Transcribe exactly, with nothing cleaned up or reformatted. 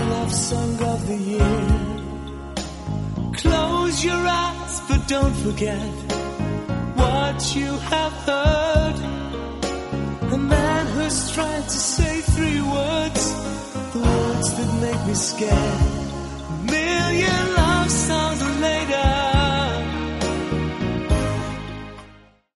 love song of the year. Close your eyes, but don't forget what you have heard. A man who's trying to say three words, the words that make me scared.